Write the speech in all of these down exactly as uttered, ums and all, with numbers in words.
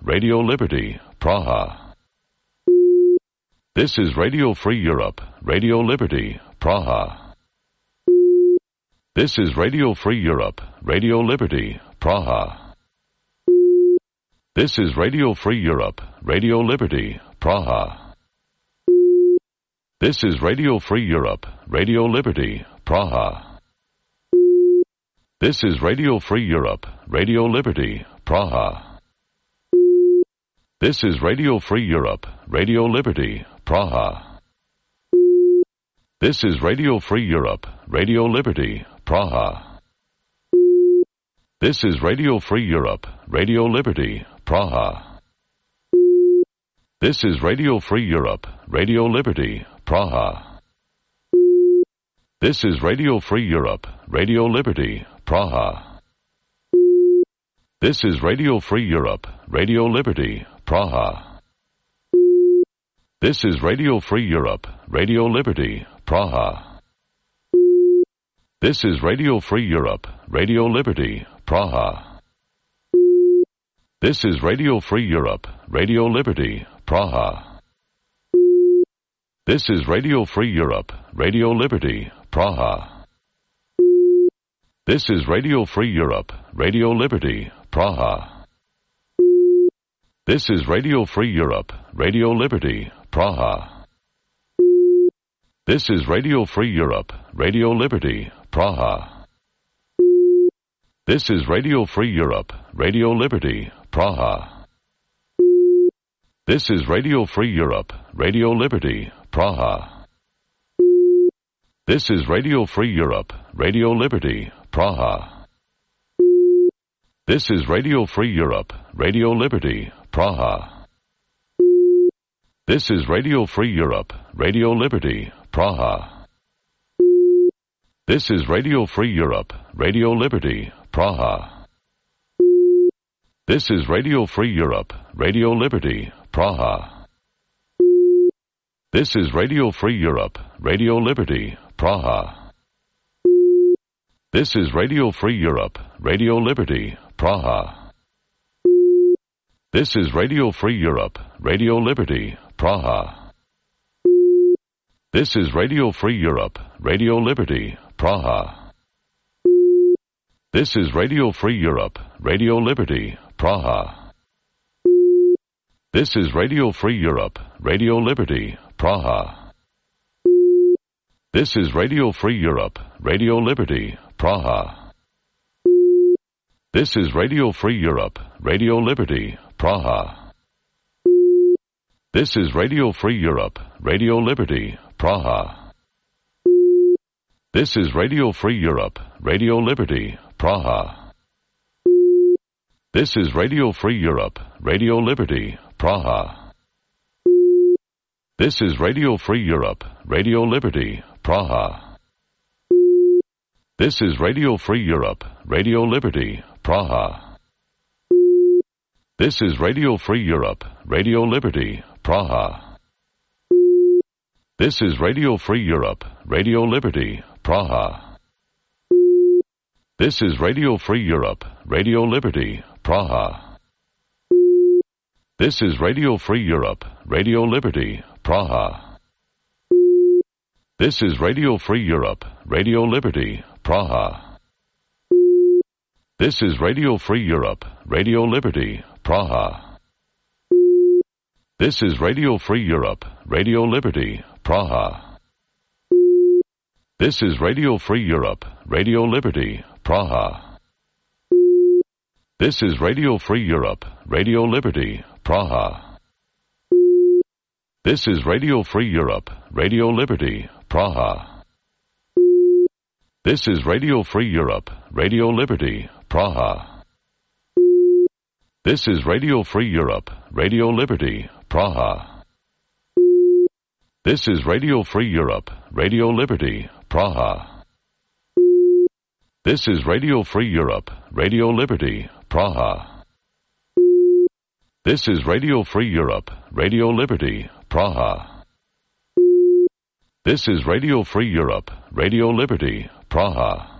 Radio Liberty, Praha. This is Radio Free Europe, Radio Liberty, Praha. This is Radio Free Europe, Radio Liberty, Praha. This is Radio Free Europe, Radio Liberty, Praha. This is Radio Free Europe, Radio Liberty, Praha. This is Radio Free Europe, Radio Liberty, Praha. This is Radio Free Europe, Radio Liberty, Praha. This is Radio Free Europe, Radio Liberty, Praha. This is Radio Free Europe, Radio Liberty, Praha. This is Radio Free Europe, Radio Liberty, Praha. This is Radio Free Europe, Radio Liberty, Praha. This is Radio Free Europe, Radio Liberty, Praha. This is Radio Free Europe, Radio Liberty, Praha. This is Radio Free Europe, Radio Liberty, Praha. This is Radio Free Europe, Radio Liberty, Praha. This is Radio Free Europe, Radio Liberty, Praha. This is Radio Free Europe, Radio Liberty, Praha. This is Radio Free Europe, Radio Liberty, Praha. This is Radio Free Europe, Radio Liberty, Praha. This is Radio Free Europe, Radio Liberty, Praha. This is Radio Free Europe, Radio Liberty, Praha. This is Radio Free Europe, Radio Liberty, Praha. This is Radio Free Europe, Radio Liberty, Praha. This is Radio Free Europe, Radio Liberty, Praha. This is Radio Free Europe, Radio Liberty, Praha. This is Radio Free Europe, Radio Liberty, Praha. This is Radio Free Europe, Radio Liberty, Praha. This is Radio Free Europe, Radio Liberty, Praha. This is Radio Free Europe, Radio Liberty, Praha. This is Radio Free Europe, Radio Liberty, Praha. This is Radio Free Europe, Radio Liberty, Praha. This is Radio Free Europe, Radio Liberty, Praha. This is Radio Free Europe, Radio Liberty, Praha. This is Radio Free Europe, Radio Liberty, Praha. This is Radio Free Europe, Radio Liberty, Praha. This is Radio Free Europe, Radio Liberty, Praha. This is Radio Free Europe, Radio Liberty, Praha. This is Radio Free Europe, Radio Liberty, Praha. This is Radio Free Europe, Radio Liberty, Praha. This is Radio Free Europe, Radio Liberty, Praha. This is Radio Free Europe, Radio Liberty, Praha. This is Radio Free Europe, Radio Liberty, Praha. This is Radio Free Europe, Radio Liberty, Praha. This is Radio Free Europe, Radio Liberty, Praha. This is Radio Free Europe, Radio Liberty, Praha. This is Radio Free Europe, Radio Liberty, Praha. This is Radio Free Europe, Radio Liberty, Praha. This is Radio Free Europe, Radio Liberty, Praha. This is Radio Free Europe, Radio Liberty, Praha. This is Radio Free Europe, Radio Liberty, Praha. This is Radio Free Europe, Radio Liberty, Praha. This is Radio Free Europe, Radio Liberty, Praha. This is Radio Free Europe, Radio Liberty, Praha. This is Radio Free Europe, Radio Liberty, Praha. This is Radio Free Europe, Radio Liberty, Praha.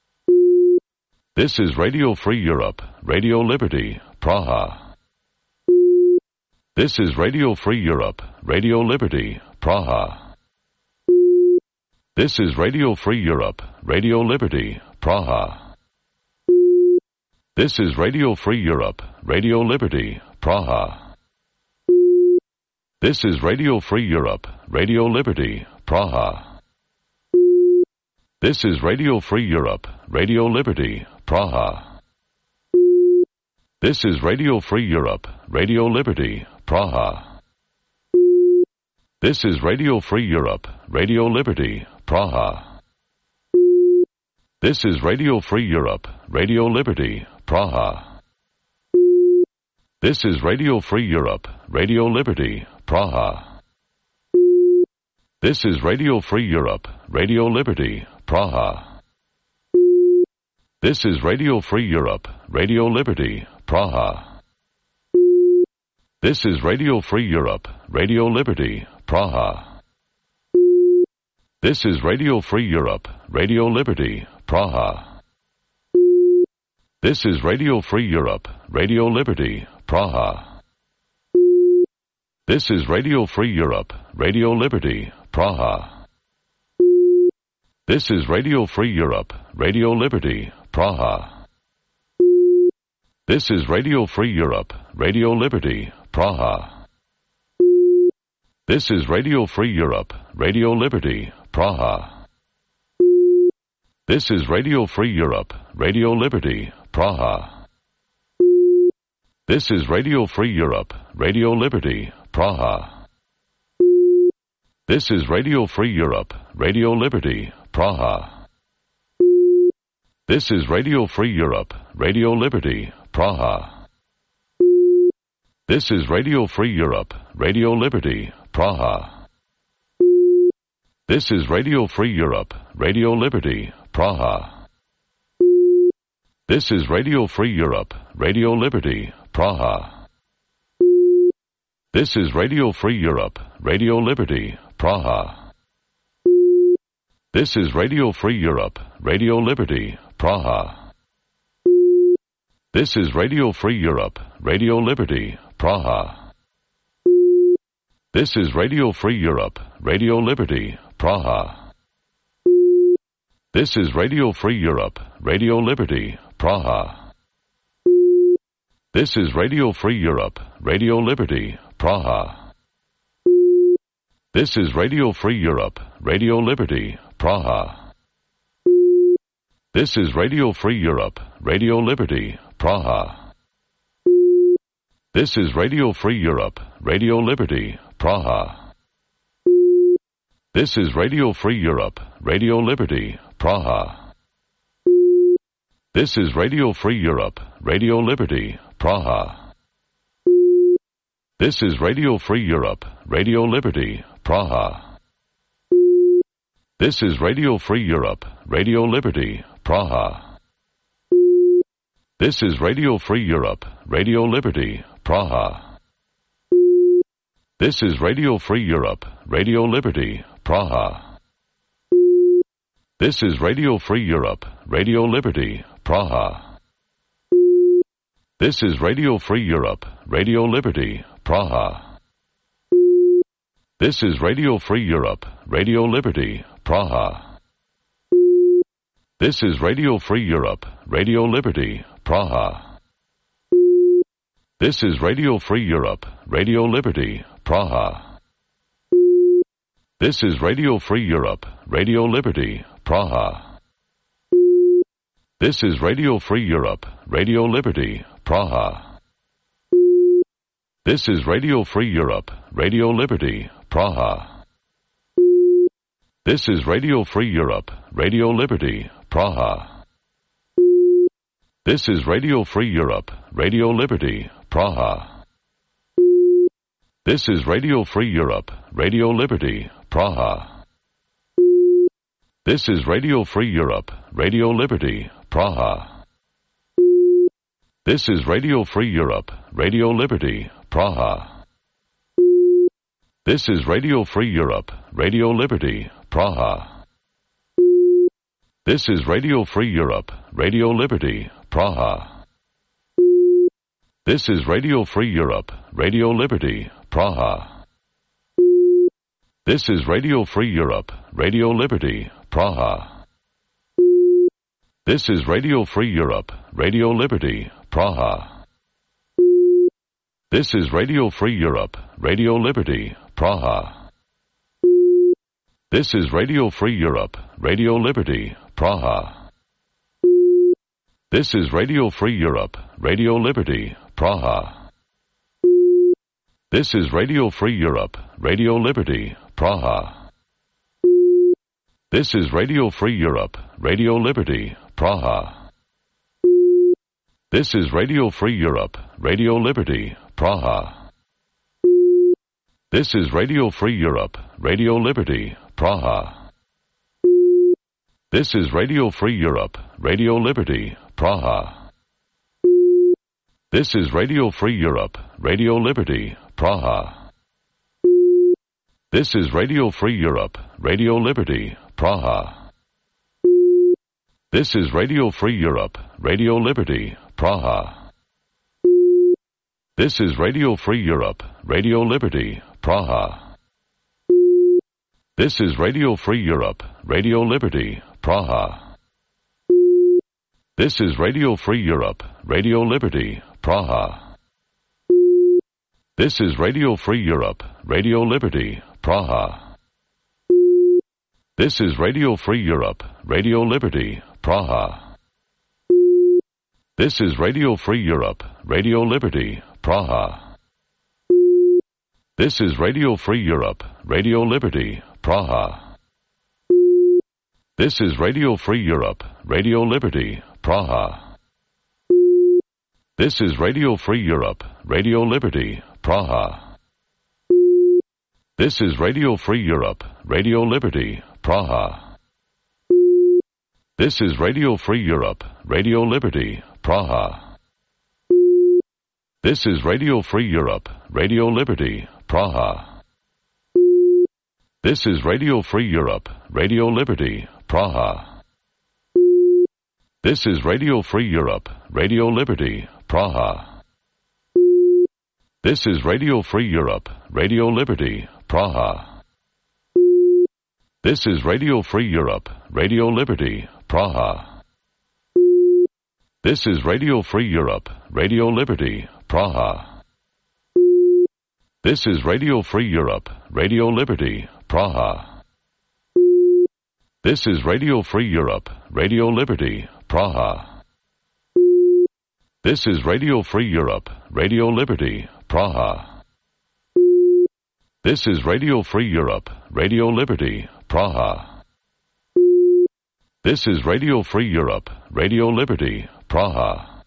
This is Radio Free Europe, Radio Liberty, Praha. This is Radio Free Europe, Radio Liberty, Praha. This is Radio Free Europe, Radio Liberty, Praha. This is Radio Free Europe, Radio Liberty, Praha. This is Radio Free Europe, Radio Liberty, Praha. This is Radio Free Europe, Radio Liberty, Praha. This is Radio Free Europe, Radio Liberty, Praha. This is Radio Free Europe, Radio Liberty, Praha. This is Radio Free Europe, Radio Liberty, Praha. This is Radio Free Europe, Radio Liberty, Praha. This is Radio Free Europe, Radio Liberty, Praha. This is Radio Free Europe, Radio Liberty, Praha. This is Radio Free Europe, Radio Liberty, Praha. This is Radio Free Europe, Radio Liberty, Praha. This is Radio Free Europe, Radio Liberty, Praha. This is Radio Free Europe, Radio Liberty, Praha. This is Radio Free Europe, Radio Liberty, Praha. This is Radio Free Europe, Radio Liberty, Praha. This is Radio Free Europe, Radio Liberty, Praha. This is Radio Free Europe, Radio Liberty, Praha. This is Radio Free Europe, Radio Liberty, Praha. This is Radio Free Europe, Radio Liberty, Praha. This is Radio Free Europe, Radio Liberty, Praha. This is Radio Free Europe, Radio Liberty, Praha. This is Radio Free Europe, Radio Liberty, Praha. This is Radio Free Europe, Radio Liberty, Praha. This is Radio Free Europe, Radio Liberty, Praha. This is Radio Free Europe, Radio Liberty, Praha. This is Radio Free Europe, Radio Liberty, Praha. This is Radio Free Europe, Radio Liberty, Praha. This is Radio Free Europe, Radio Liberty, Praha. This is Radio Free Europe, Radio Liberty, Praha. This is Radio Free Europe, Radio Liberty, Praha. This is Radio Free Europe, Radio Liberty, Praha. This is Radio Free Europe, Radio Liberty, Praha. This is Radio Free Europe, Radio Liberty, Praha. This is Radio Free Europe, Radio Liberty, Praha. This is Radio Free Europe, Radio Liberty, Praha. This is Radio Free Europe, Radio Liberty, Praha. This is Radio Free Europe, Radio Liberty, Praha. This is Radio Free Europe, Radio Liberty, Praha. This is Radio Free Europe, Radio Liberty, Praha. This is Radio Free Europe, Radio Liberty, Praha. This is Radio Free Europe, Radio Liberty, Praha. This is Radio Free Europe, Radio Liberty, Praha. This is Radio Free Europe, Radio Liberty, Praha. This is Radio Free Europe, Radio Liberty, Praha. This is Radio Free Europe, Radio Liberty, Praha. This is Radio Free Europe, Radio Liberty, Praha. This is Radio Free Europe, Radio Liberty, Praha. This is Radio Free Europe, Radio Liberty, Praha. This is Radio Free Europe, Radio Liberty, Praha. This is Radio Free Europe, Radio Liberty, Praha. This is Radio Free Europe, Radio Liberty, Praha. This is Radio Free Europe, Radio Liberty, Praha. This is Radio Free Europe, Radio Liberty, Praha. This is Radio Free Europe, Radio Liberty, Praha. This is Radio Free Europe, Radio Liberty, Praha. This is Radio Free Europe, Radio Liberty, Praha. This is Radio Free Europe, Radio Liberty, Praha. This is Radio Free Europe, Radio Liberty, Praha. This is Radio Free Europe, Radio Liberty, Praha. This is Radio Free Europe, Radio Liberty, Praha. This is Radio Free Europe, Radio Liberty, Praha. This is Radio Free Europe, Radio Liberty, Praha. This is Radio Free Europe, Radio Liberty, Praha. This is Radio Free Europe, Radio Liberty, Praha. This is Radio Free Europe, Radio Liberty, Praha. This is Radio Free Europe, Radio Liberty, Praha. This is Radio Free Europe, Radio Liberty, Praha. This is Radio Free Europe, Radio Liberty, Praha. This is Radio Free Europe, Radio Liberty, Praha. This is Radio Free Europe, Radio Liberty, Praha. This is Radio Free Europe, Radio Liberty, Praha. This is Radio Free Europe, Radio Liberty, Praha. This is Radio Free Europe, Radio Liberty, Praha. This is Radio Free Europe, Radio Liberty, Praha. This is Radio Free Europe, Radio Liberty, Praha. This is Radio Free Europe, Radio Liberty, Praha. This is Radio Free Europe, Radio Liberty, Praha. This is Radio Free Europe, Radio Liberty, Praha. This is Radio Free Europe, Radio Liberty, Praha. This is Radio Free Europe, Radio Liberty, Praha. This is Radio Free Europe, Radio Liberty, Praha. This is Radio Free Europe, Radio Liberty, Praha. This is Radio Free Europe, Radio Liberty, Praha. This is Radio Free Europe, Radio Liberty, Praha. This is Radio Free Europe, Radio Liberty, Praha. This is Radio Free Europe, Radio Liberty, Praha. This is Radio Free Europe, Radio Liberty, Praha. This is Radio Free Europe, Radio Liberty, Praha. This is Radio Free Europe, Radio Liberty, Praha.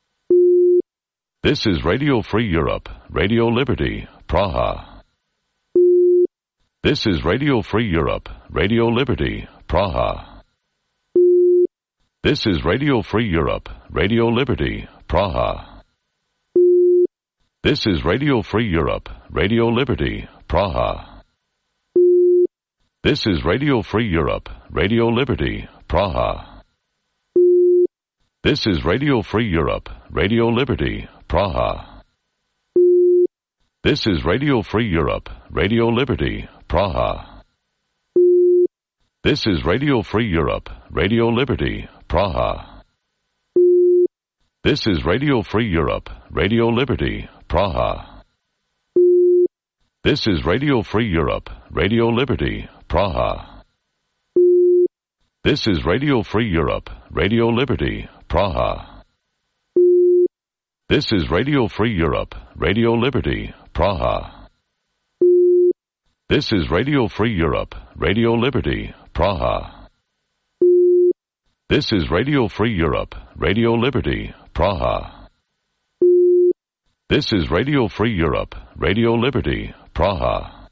This is Radio Free Europe, Radio Liberty, Praha. This is Radio Free Europe, Radio Liberty, Praha. This is Radio Free Europe, Radio Liberty, Praha. This is Radio Free Europe, Radio Liberty, Praha. This is Radio Free Europe, Radio Liberty, Praha. This is Radio Free Europe, Radio Liberty, Praha. This is Radio Free Europe, Radio Liberty, Praha. This is Radio Free Europe, Radio Liberty, Praha. This is Radio Free Europe, Radio Liberty, Praha. This is Radio Free Europe, Radio Liberty, Praha. This is Radio Free Europe, Radio Liberty, Praha. This is Radio Free Europe, Radio Liberty, Praha. This is Radio Free Europe, Radio Liberty, Praha. This is Radio Free Europe, Radio Liberty, Praha. This is Radio Free Europe, Radio Liberty, Praha.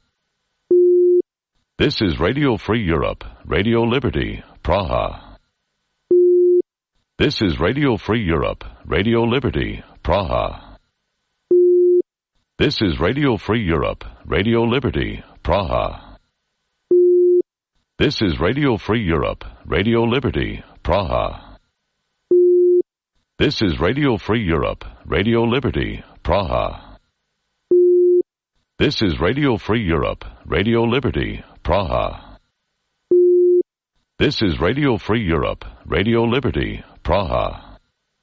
This is Radio Free Europe, Radio Liberty, Praha. This is Radio Free Europe, Radio Liberty, Praha. This is Radio Free Europe, Radio Liberty, Praha. This is Radio Free Europe, Radio Liberty, Praha. This is Radio Free Europe, Radio Liberty, Praha. This is Radio Free Europe, Radio Liberty, Praha. This is Radio Free Europe, Radio Liberty, Praha.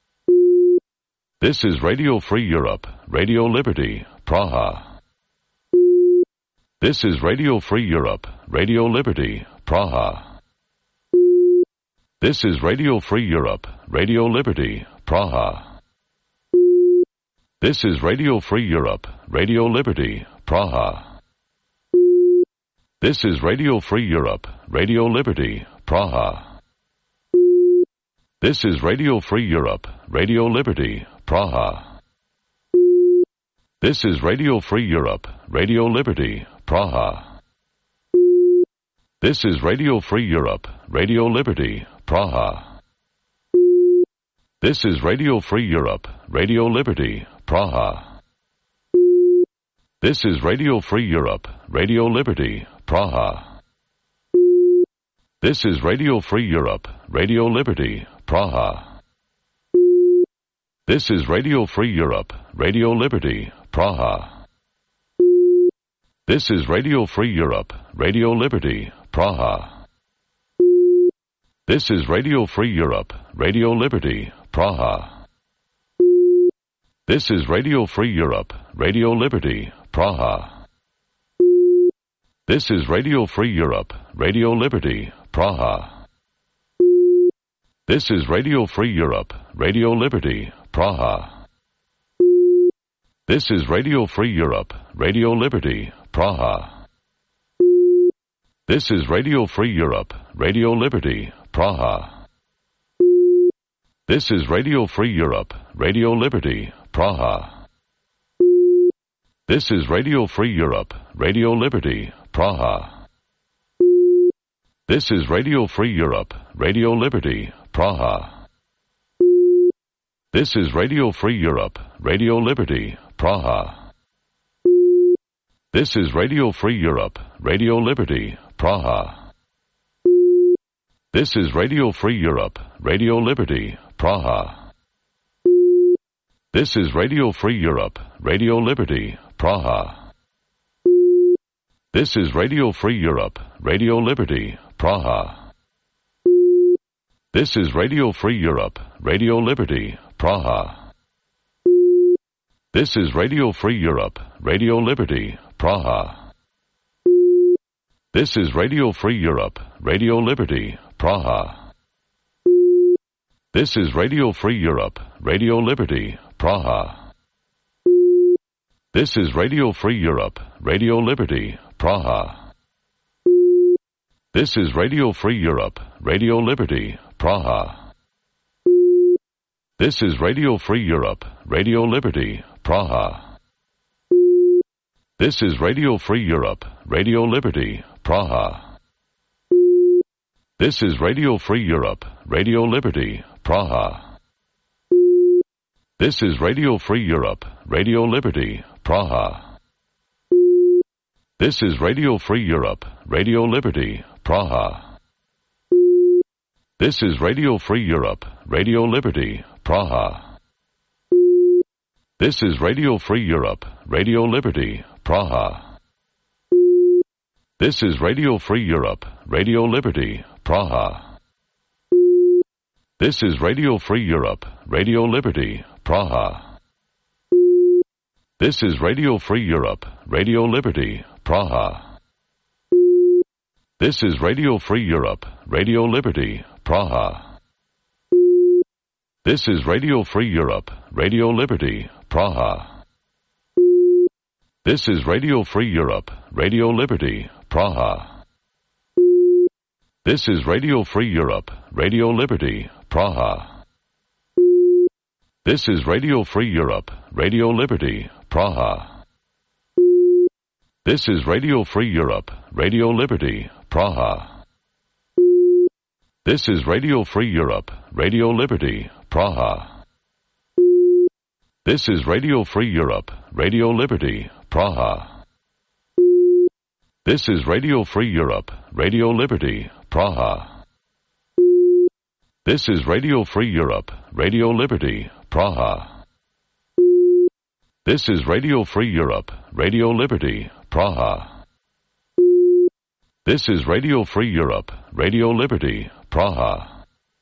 This is Radio Free Europe, Radio Liberty, Praha. This is Radio Free Europe, Radio Liberty, Praha. This is Radio Free Europe, Radio Liberty, Praha. This is Radio Free Europe, Radio Liberty, Praha. This is Radio Free Europe, Radio Liberty, Praha. This is Radio Free Europe, Radio Liberty, Praha. This is Radio Free Europe, Radio Liberty, Praha. This is Radio Free Europe, Radio Liberty, Praha. This is Radio Free Europe, Radio Liberty, Praha. This is Radio Free Europe, Radio Liberty, Praha. This is Radio Free Europe, Radio Liberty, Praha. This is Radio Free Europe, Radio Liberty, Praha. This is Radio Free Europe, Radio Liberty, Praha. This is Radio Free Europe, Radio Liberty, Praha. This is Radio Free Europe, Radio Liberty, Praha. This is Radio Free Europe, Radio Liberty, Praha. This is Radio Free Europe, Radio Liberty, Praha. This is Radio Free Europe, Radio Liberty, Praha. This is Radio Free Europe, Radio Liberty, Praha. This is Radio Free Europe, Radio Liberty, Praha. This is Radio Free Europe, Radio Liberty, Praha. This is Radio Free Europe, Radio Liberty, Praha. This is Radio Free Europe, Radio Liberty, Praha. This is Radio Free Europe, Radio Liberty, Praha. This is Radio Free Europe, Radio Liberty, Praha. This is Radio Free Europe, Radio Liberty, Praha. This is Radio Free Europe, Radio Liberty, Praha. This is Radio Free Europe, Radio Liberty, Praha. This is Radio Free Europe, Radio Liberty, Praha. This is Radio Free Europe, Radio Liberty, Praha. This is Radio Free Europe, Radio Liberty, Praha. This is Radio Free Europe, Radio Liberty, Praha. This is Radio Free Europe, Radio Liberty, Praha. This is Radio Free Europe, Radio Liberty, Praha. This is Radio Free Europe, Radio Liberty, Praha. This is Radio Free Europe, Radio Liberty, Praha. This is Radio Free Europe, Radio Liberty, Praha. This is Radio Free Europe, Radio Liberty, Praha. This is Radio Free Europe, Radio Liberty, Praha. This is Radio Free Europe, Radio Liberty, Praha. This is Radio Free Europe, Radio Liberty, Praha. This is Radio Free Europe, Radio Liberty, Praha. This is Radio Free Europe, Radio Liberty, Praha. This is Radio Free Europe, Radio Liberty, Praha. This is Radio Free Europe, Radio Liberty, Praha. This is Radio Free Europe, Radio Liberty, Praha. This is Radio Free Europe, Radio Liberty, Praha. This is Radio Free Europe, Radio Liberty, Praha. This is Radio Free Europe, Radio Liberty, Praha. This is Radio Free Europe, Radio Liberty, Praha. This is Radio Free Europe, Radio Liberty, Praha. This is Radio Free Europe, Radio Liberty, Praha. This is Radio Free Europe, Radio Liberty, Praha. This is Radio Free Europe, Radio Liberty, Praha. This is Radio Free Europe, Radio Liberty, Praha.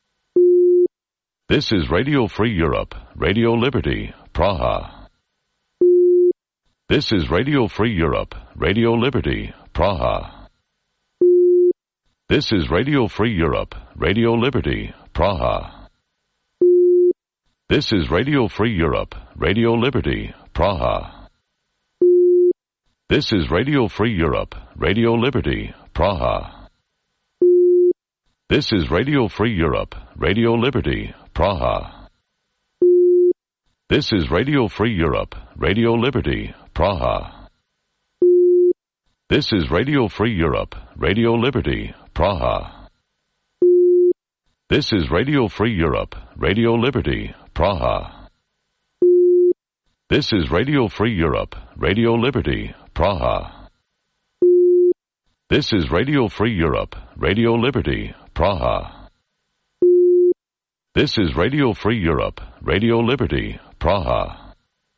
This is Radio Free Europe, Radio Liberty, Praha. This is Radio Free Europe, Radio Liberty, Praha. This is Radio Free Europe, Radio Liberty, Praha. This is Radio Free Europe, Radio Liberty, Praha. This is Radio Free Europe, Radio Liberty, Praha. This is Radio Free Europe, Radio Liberty, Praha. This is Radio Free Europe, Radio Liberty, Praha. This is Radio Free Europe, Radio Liberty, Praha. This is Radio Free Europe, Radio Liberty, Praha. This is Radio Free Europe, Radio Liberty, Praha. This is Radio Free Europe, Radio Liberty, Praha. This is Radio Free Europe, Radio Liberty, Praha.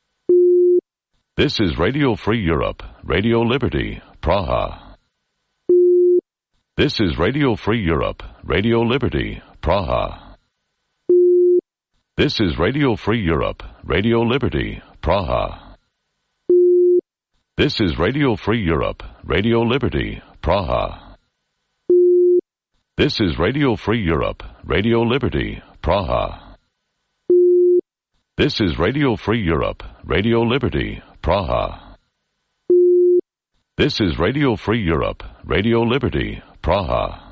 This is Radio Free Europe, Radio Liberty, Praha. This is Radio Free Europe, Radio Liberty, Praha. This is Radio Free Europe, Radio Liberty, Praha. This is Radio Free Europe, Radio Liberty, Praha. This is Radio Free Europe, Radio Liberty, Praha. This is Radio Free Europe, Radio Liberty, Praha. This is Radio Free Europe, Radio Liberty, Praha.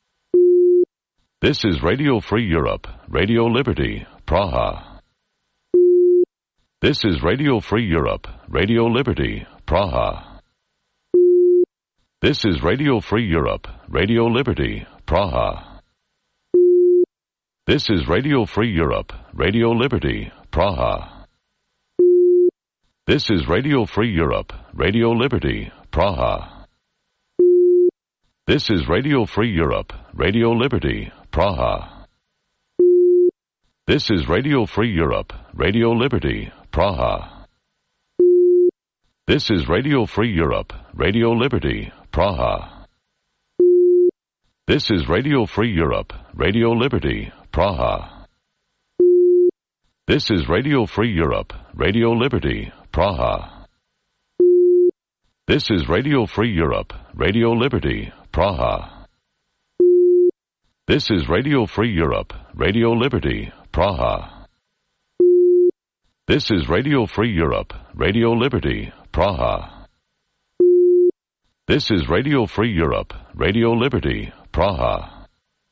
This is Radio Free Europe, Radio Liberty, Praha. This is Radio Free Europe, Radio Liberty, Praha. This is Radio Free Europe, Radio Liberty, Praha. This is Radio Free Europe, Radio Liberty, Praha. This is Radio Free Europe, Radio Liberty, Praha. This is Radio Free Europe, Radio Liberty, Praha. This is Radio Free Europe, Radio Liberty, Praha. This is Radio Free Europe, Radio Liberty, Praha. This is Radio Free Europe, Radio Liberty, Praha. This is Radio Free Europe, Radio Liberty, Praha. This is Radio Free Europe, Radio Liberty, Praha. This is Radio Free Europe, Radio Liberty, Praha. This is Radio Free Europe, Radio Liberty, Praha. This is Radio Free Europe, Radio Liberty, Praha.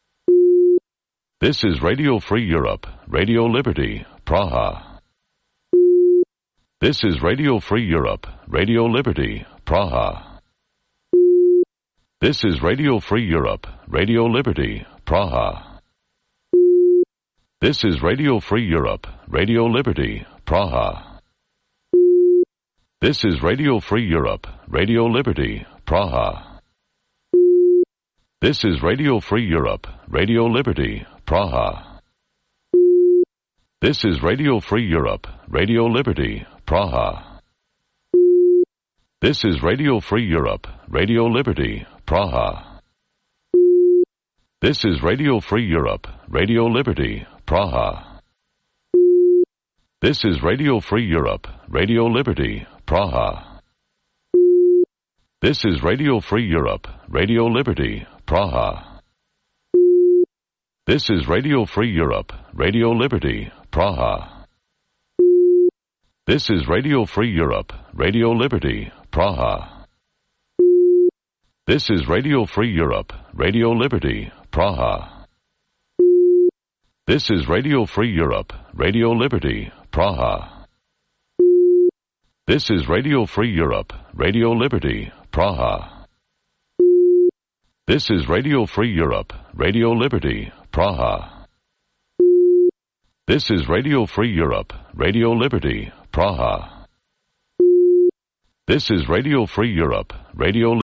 This is Radio Free Europe, Radio Liberty, Praha. This is Radio Free Europe, Radio Liberty, Praha. This is Radio Free Europe, Radio Liberty, Praha. This is Radio Free Europe, Radio Liberty, Praha. This is Radio Free Europe, Radio Liberty, Praha. This is Radio Free Europe, Radio Liberty, Praha. This is Radio Free Europe, Radio Liberty, Praha. This is Radio Free Europe, Radio Liberty, Praha. This is Radio Free Europe, Radio Liberty, Praha. This is Radio Free Europe, Radio Liberty, Praha. This is Radio Free Europe, Radio Liberty, Praha. This is Radio Free Europe, Radio Liberty, Praha. This is Radio Free Europe, Radio Liberty, Praha. This is Radio Free Europe, Radio Liberty, Praha. This is Radio Free Europe, Radio Liberty, Praha. This is Radio Free Europe, Radio Liberty, Praha. This is Radio Free Europe, Radio Liberty, Praha. This is Radio Free Europe, Radio Liberty, Praha. This is Radio Free Europe, Radio